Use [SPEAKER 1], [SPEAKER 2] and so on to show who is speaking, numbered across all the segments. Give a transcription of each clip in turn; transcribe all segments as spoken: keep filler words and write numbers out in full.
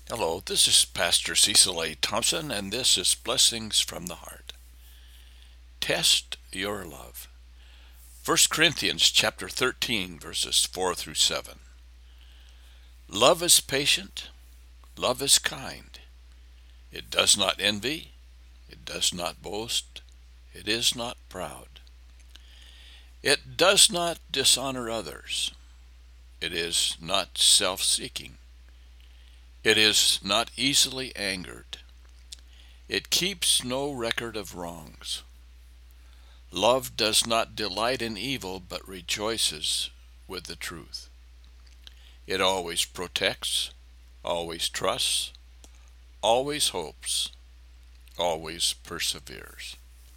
[SPEAKER 1] Hello, this is Pastor Cecil A. Thompson, and this is Blessings from the Heart. Test your love. First Corinthians chapter thirteen, verses four through seven. Love is patient. Love is kind. It does not envy. It does not boast. It is not proud. It does not dishonor others. It is not self-seeking. It is not easily angered. It keeps no record of wrongs. Love does not delight in evil, but rejoices with the truth. It always protects, always trusts, always hopes, always perseveres.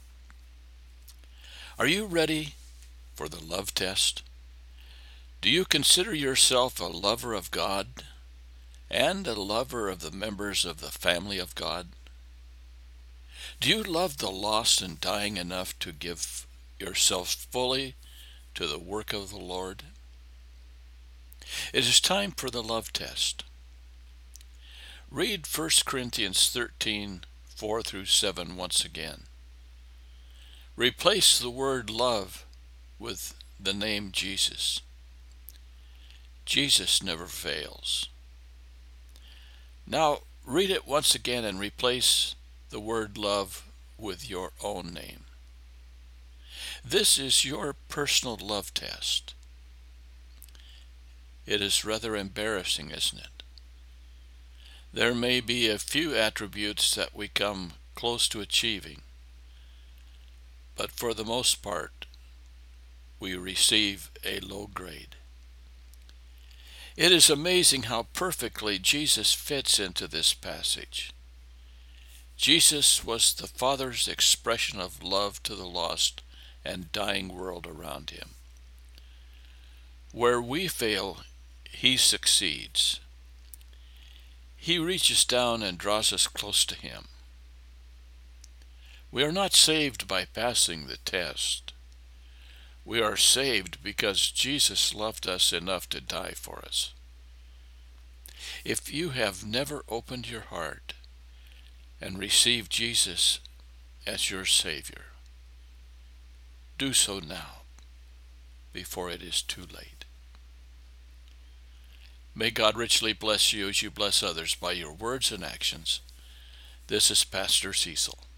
[SPEAKER 1] Are you ready for the love test? Do you consider yourself a lover of God and a lover of the members of the family of God? Do you love the lost and dying enough to give yourself fully to the work of the Lord? It is time for the love test. Read First Corinthians thirteen, four through seven once again. Replace the word love with the name Jesus. Jesus never fails. Now read it once again and replace the word love with your own name. This is your personal love test. It is rather embarrassing, isn't it? There may be a few attributes that we come close to achieving, but for the most part, we receive a low grade. It is amazing how perfectly Jesus fits into this passage. Jesus was the Father's expression of love to the lost and dying world around him. Where we fail, he succeeds. He reaches down and draws us close to him. We are not saved by passing the test. We are saved because Jesus loved us enough to die for us. If you have never opened your heart and received Jesus as your Savior, do so now before it is too late. May God richly bless you as you bless others by your words and actions. This is Pastor Cecil.